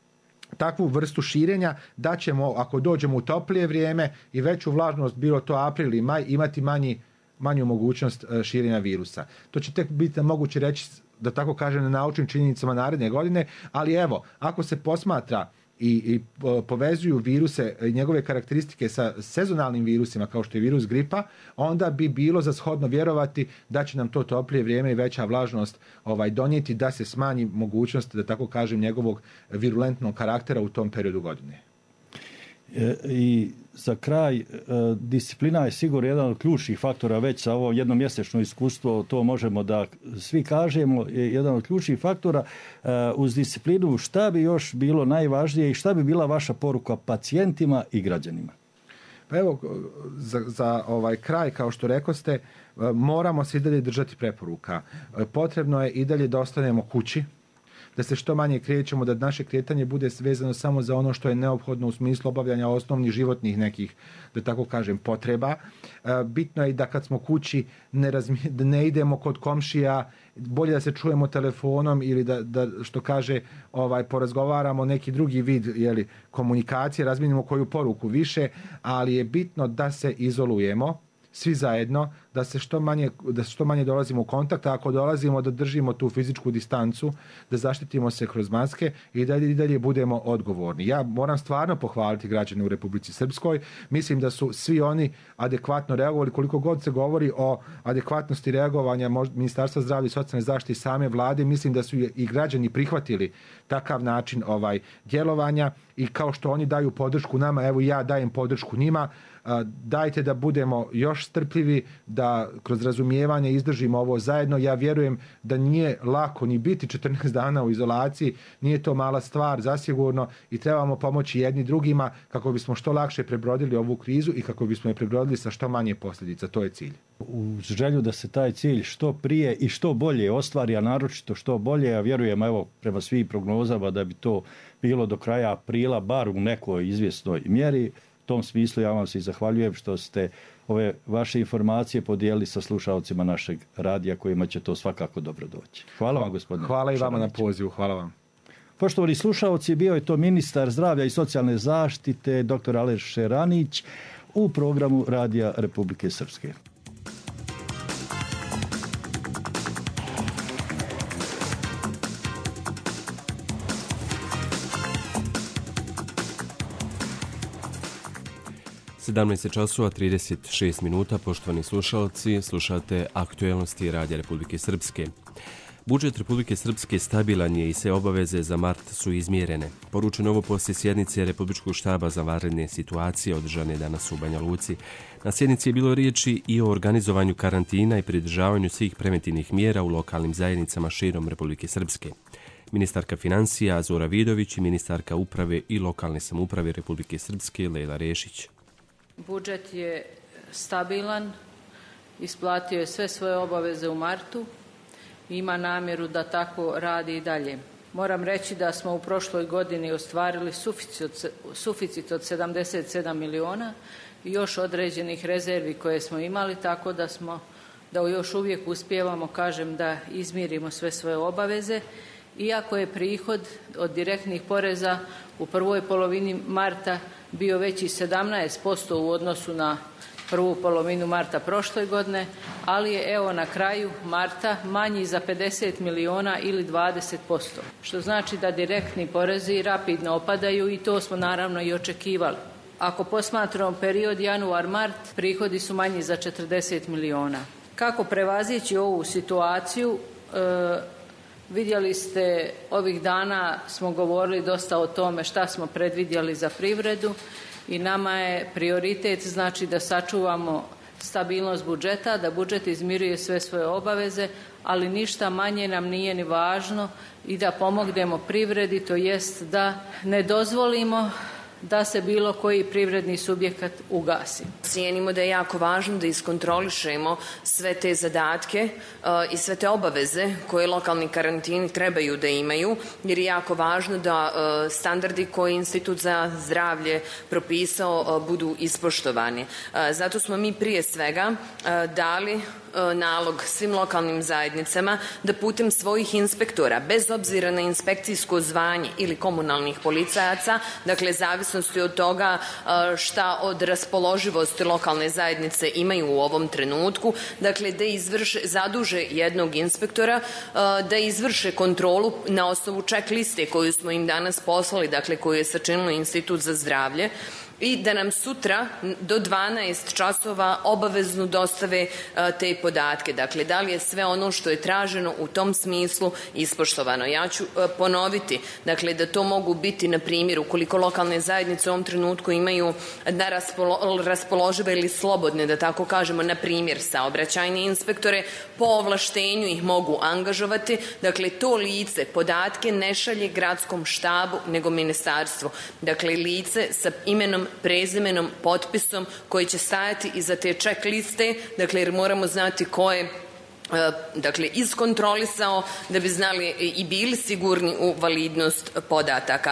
takvu vrstu širenja da ćemo, ako dođemo u toplije vrijeme i veću vlažnost, bilo to april i maj, imati manji, manju mogućnost širenja virusa. To će tek biti moguće reći, da tako kažem, na naučnim činjenicama naredne godine, ali evo, ako se posmatra i, i povezuju viruse i njegove karakteristike sa sezonalnim virusima kao što je virus gripa, onda bi bilo za shodno vjerovati da će nam to toplije vrijeme i veća vlažnost ovaj, donijeti da se smanji mogućnost, da tako kažem, njegovog virulentnog karaktera u tom periodu godine. E, I za kraj, e, disciplina je sigurno jedan od ključnih faktora, već sa ovo jednomjesečno iskustvo, to možemo da svi kažemo, je jedan od ključnih faktora. E, uz disciplinu šta bi još bilo najvažnije i šta bi bila vaša poruka pacijentima i građanima? Pa evo, za, za ovaj kraj, kao što rekoste, moramo se i dalje držati preporuka. Potrebno je i dalje da ostanemo kući, da se što manje krećemo, da naše kretanje bude vezano samo za ono što je neophodno u smislu obavljanja osnovnih životnih nekih, da tako kažem, potreba. Bitno je da kad smo kući ne, razmi, da ne idemo kod komšija, bolje da se čujemo telefonom ili da, da što kaže, ovaj, porazgovaramo neki drugi vid, jeli, komunikacije, razmijenimo koju poruku više, ali je bitno da se izolujemo svi zajedno, da se što manje, da što manje dolazimo u kontakt, a ako dolazimo da držimo tu fizičku distancu, da zaštitimo se kroz maske i da i dalje budemo odgovorni. Ja moram stvarno pohvaliti građane u Republici Srpskoj. Mislim da su svi oni adekvatno reagovali, koliko god se govori o adekvatnosti reagovanja Ministarstva zdravlja i socijalne zaštite i same vlade, mislim da su i građani prihvatili takav način ovaj djelovanja i kao što oni daju podršku nama, evo ja dajem podršku njima. Dajte da budemo još strpljivi, da kroz razumijevanje izdržimo ovo zajedno. Ja vjerujem da nije lako ni biti četrnaest dana u izolaciji, nije to mala stvar zasigurno i trebamo pomoći jedni drugima kako bismo što lakše prebrodili ovu krizu i kako bismo je prebrodili sa što manje posljedica. To je cilj. U želju da se taj cilj što prije i što bolje ostvari, a naročito što bolje, ja vjerujem, evo, prema svim prognozama da bi to bilo do kraja aprila, bar u nekoj izvjesnoj mjeri. U tom smislu ja vam se i zahvaljujem što ste ove vaše informacije podijelili sa slušalcima našeg radija kojima će to svakako dobro doći. Hvala vam, gospodine. Hvala i vama na pozivu. Hvala vam. Poštovani slušalci, bio je to ministar zdravlja i socijalne zaštite doktor Aleš Šeranić u programu Radija Republike Srpske. sedamnaest časova trideset šest minuta, poštovani slušalci, slušate aktuelnosti Radija Republike Srpske. Budžet Republike Srpske stabilan je i sve obaveze za mart su izmjerene. Poručeno ovo poslije sjednice Republičkog štaba za vanredne situacije održane danas u Banja Luci. Na sjednici je bilo riječi i o organizovanju karantina i pridržavanju svih preventivnih mjera u lokalnim zajednicama širom Republike Srpske. Ministarka financija Zora Vidović i ministarka uprave i lokalne samouprave Republike Srpske Lejla Rešić. Budžet je stabilan, isplatio je sve svoje obaveze u martu i ima namjeru da tako radi i dalje. Moram reći da smo u prošloj godini ostvarili suficit, suficit od sedamdeset sedam miliona i još određenih rezervi koje smo imali, tako da smo, da još uvijek uspijevamo, kažem, da izmirimo sve svoje obaveze. Iako je prihod od direktnih poreza u prvoj polovini marta bio veći sedamnaest posto u odnosu na prvu polovinu marta prošle godine, ali je evo na kraju marta manji za pedeset miliona ili dvadeset posto, što znači da direktni porezi rapidno opadaju i to smo naravno i očekivali. Ako posmatramo period januar-mart, prihodi su manji za četrdeset miliona. Kako prevazići ovu situaciju? E, Vidjeli ste, ovih dana smo govorili dosta o tome šta smo predvidjeli za privredu i nama je prioritet, znači, da sačuvamo stabilnost budžeta, da budžet izmiruje sve svoje obaveze, ali ništa manje nam nije ni važno i da pomognemo privredi, to jest da ne dozvolimo da se bilo koji privredni subjekat ugasi. Cijenimo da je jako važno da iskontrolišemo sve te zadatke uh, i sve te obaveze koje lokalni karantini trebaju da imaju, jer je jako važno da uh, standardi koje Institut za zdravlje propisao uh, budu ispoštovani. Uh, zato smo mi prije svega uh, dali nalog svim lokalnim zajednicama da putem svojih inspektora, bez obzira na inspekcijsko zvanje ili komunalnih policajaca, dakle zavisnosti od toga šta od raspoloživosti lokalne zajednice imaju u ovom trenutku, dakle da izvrše, zaduže jednog inspektora da izvrše kontrolu na osnovu ček liste koju smo im danas poslali, dakle koju je sačinilo Institut za zdravlje, i da nam sutra do dvanaest časova obavezno dostave te podatke. Dakle, da li je sve ono što je traženo u tom smislu ispoštovano. Ja ću ponoviti, dakle, da to mogu biti, na primjer, ukoliko lokalne zajednice u ovom trenutku imaju na raspolo, raspoložive ili slobodne, da tako kažemo, na primjer, saobraćajne inspektore, po ovlaštenju ih mogu angažovati. Dakle, to lice podatke ne šalje gradskom štabu, nego ministarstvu. Dakle, lice sa imenom, prezimenom, potpisom koji će stajati iza te ček liste, dakle jer moramo znati ko je dakle iskontrolisao da bi znali i bili sigurni u validnost podataka.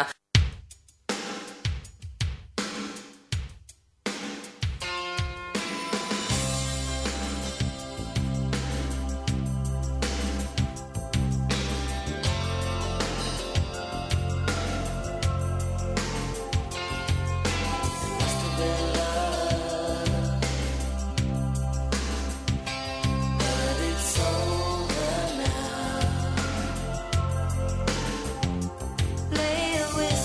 Lay away.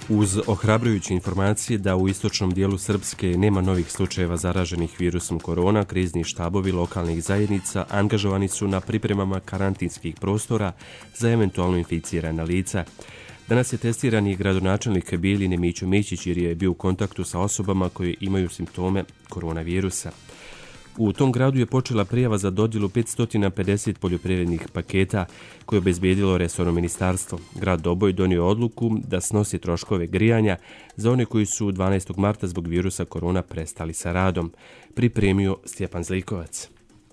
Uz ohrabrujuće informacije da u istočnom dijelu Srpske nema novih slučajeva zaraženih virusom korona, krizni štabovi lokalnih zajednica angažovani su na pripremama karantinskih prostora za eventualno inficirana lica. Danas je testiran i gradonačelnik Bijeljine Mićo Mićić jer je bio u kontaktu sa osobama koje imaju simptome koronavirusa. U tom gradu je počela prijava za dodjelu petsto pedeset poljoprivrednih paketa koje je obezbijedilo resorno ministarstvo. Grad Doboj donio odluku da snosi troškove grijanja za one koji su dvanaestog marta zbog virusa korona prestali sa radom. Pripremio Stjepan Zlikovac.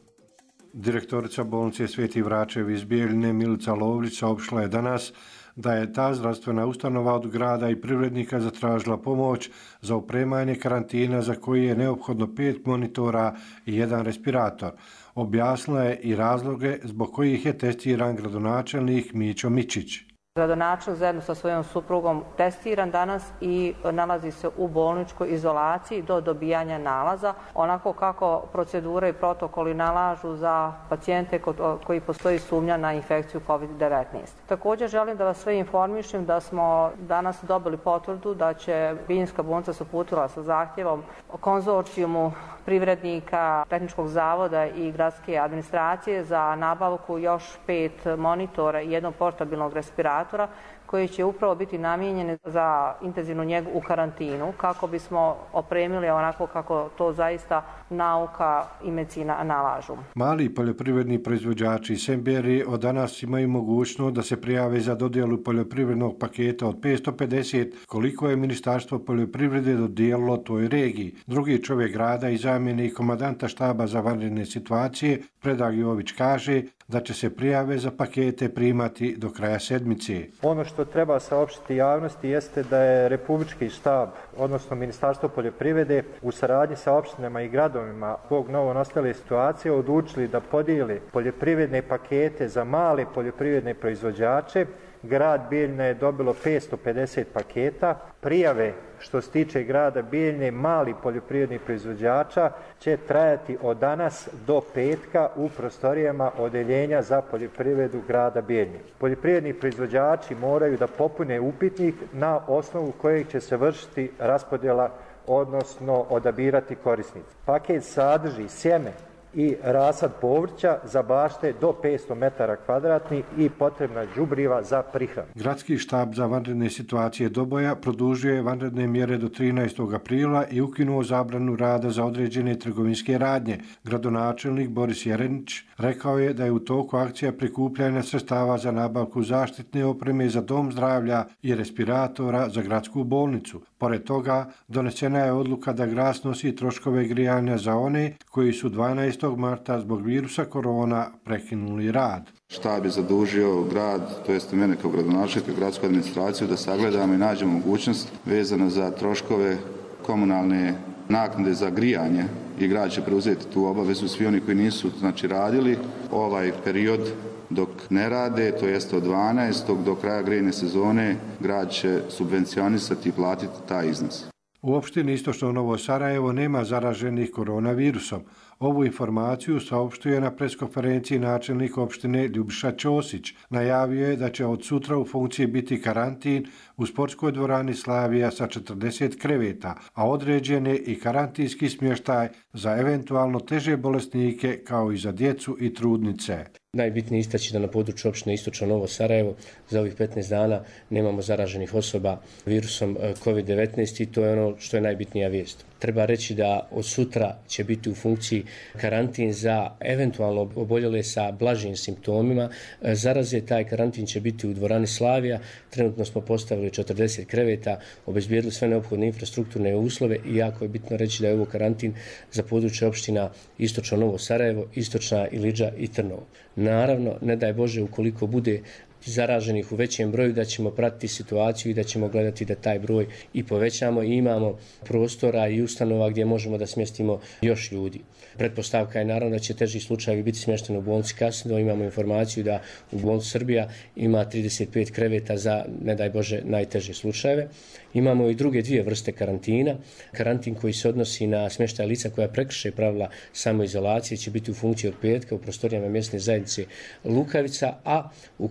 Direktorica bolnice Sveti Vračev iz Bijeljine Milica Lovrić saopštila je danas da je ta zdravstvena ustanova od grada i privrednika zatražila pomoć za opremanje karantina za koji je neophodno pet monitora i jedan respirator. Objasnila je i razloge zbog kojih je testiran gradonačelnik Mićo Mićić. Gradonačelnik zajedno sa svojom suprugom testiran danas i nalazi se u bolničkoj izolaciji do dobijanja nalaza, onako kako procedure i protokoli nalažu za pacijente koji postoji sumnja na infekciju kovid devetnaest. Također želim da vas sve informišem da smo danas dobili potvrdu da će Bijeljinska bolnica se uputila sa zahtjevom o konzorcijumu privrednika, tehničkog zavoda i gradske administracije za nabavku još pet monitora i jednog portabilnog respiratora koji će upravo biti namijenjeni za intenzivnu njegu u karantinu kako bismo opremili onako kako to zaista nauka i medicina nalažu. Mali poljoprivredni proizvođači i semberi od danas imaju mogućnost da se prijave za dodjelu poljoprivrednog paketa od petsto pedeset koliko je Ministarstvo poljoprivrede dodijelilo toj regiji. Drugi čovjek grada i zamjenik komandanta štaba za vanredne situacije Predrag Jović kaže da će se prijave za pakete primati do kraja sedmice. Ono što treba saopštiti javnosti jeste da je Republički štab, odnosno Ministarstvo poljoprivrede, u saradnji sa opštinama i gradovima zbog novonastale situacije odlučili da podijeli poljoprivredne pakete za male poljoprivredne proizvođače. Grad Bijeljina je dobilo petsto pedeset paketa. Prijave što se tiče grada Bijeljine mali poljoprivrednih proizvođača će trajati od danas do petka u prostorijama odeljenja za poljoprivredu grada Bijeljine. Poljoprivredni proizvođači moraju da popune upitnik na osnovu kojeg će se vršiti raspodjela, odnosno odabirati korisnici. Paket sadrži sjeme i rasad povrća za bašte do petsto metara kvadratnih i potrebna đubriva za prihranu. Gradski štab za vanredne situacije Doboja produžuje vanredne mjere do trinaestog aprila i ukinuo zabranu rada za određene trgovinske radnje. Gradonačelnik Boris Jerenić rekao je da je u toku akcija prikupljanja sredstava za nabavku zaštitne opreme za dom zdravlja i respiratora za gradsku bolnicu. Pored toga, donesena je odluka da grad snosi troškove grijanja za one koji su dvanaestog marta zbog virusa korona prekinuli rad. Štab je zadužio grad, to jest mene kao gradonačelnika, gradsku administraciju, da sagledamo i nađemo mogućnost vezano za troškove komunalne naknade za grijanje i grad će preuzeti tu obavezu, svi oni koji nisu znači radili ovaj period dok ne rade, to jest od dvanaestog do kraja grejne sezone, grad će subvencionisati i platiti taj iznos. U opštini Istočno Novo Sarajevo nema zaraženih koronavirusom. Ovu informaciju saopštio je na preskonferenciji načelnik opštine Ljubiša Ćosić. Najavio je da će od sutra u funkciji biti karantin u sportskoj dvorani Slavija sa četrdeset kreveta, a određen je i karantinski smještaj za eventualno teže bolesnike kao i za djecu i trudnice. Najbitnije istaći da na području opštine Istočno Novo Sarajevo za ovih petnaest dana nemamo zaraženih osoba virusom kovid devetnaest i to je ono što je najbitnija vijest. Treba reći da od sutra će biti u funkciji karantin za eventualno oboljele sa blažim simptomima zaraze. Taj karantin će biti u dvorani Slavija. Trenutno smo postavili četrdeset kreveta, obezbijedili sve neophodne infrastrukturne uslove i jako je bitno reći da je ovo karantin za područje opština Istočno Novo Sarajevo, Istočna Ilidža i Trnovo. Naravno, ne daj Bože, ukoliko bude zaraženih u većem broju, da ćemo pratiti situaciju i da ćemo gledati da taj broj i povećamo i imamo prostora i ustanova gdje možemo da smjestimo još ljudi. Pretpostavka je naravno da će teži slučajevi biti smješteni u bolnici Kasino. Imamo informaciju da u bolnici Srbija ima trideset pet kreveta za, ne daj Bože, najteže slučajeve. Imamo i druge dvije vrste karantina. Karantin koji se odnosi na smještaj lica koja prekrše pravila samoizolacije će biti u funkciji od petka u prostorijama mjesne zajednice Lukavica, a ukoliko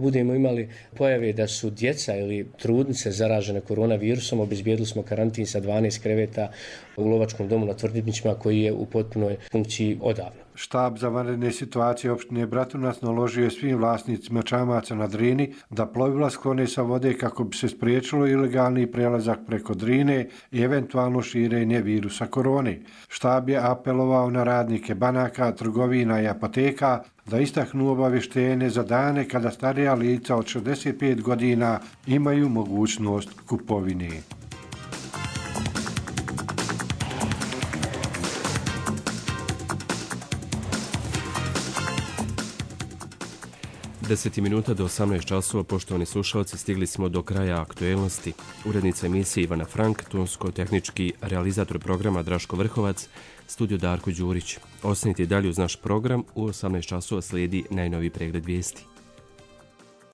budemo imali pojave da su djeca ili trudnice zaražene koronavirusom, obezbijedili smo karantin sa dvanaest kreveta u lovačkom domu na Tvrdinićima koji je u potpunoj funkciji odavno. Štab za vanredne situacije opštine Bratunac naložio je svim vlasnicima čamaca na Drini da plovila sklone sa vode kako bi se spriječilo ilegalni prelazak preko Drine i eventualno širenje virusa korone. Štab je apelovao na radnike banaka, trgovina i apoteka da istaknu obavještenje za dane kada starija lica od šezdeset pet godina imaju mogućnost kupovine. deset minuta do osamnaest časova, poštovani slušalci, stigli smo do kraja aktuelnosti. Urednica emisije Ivana Frank, tonsko-tehnički realizator programa Draško Vrhovac, studio Darko Đurić. Ostanite dalje uz naš program, u osamnaest časova slijedi najnoviji pregled vijesti.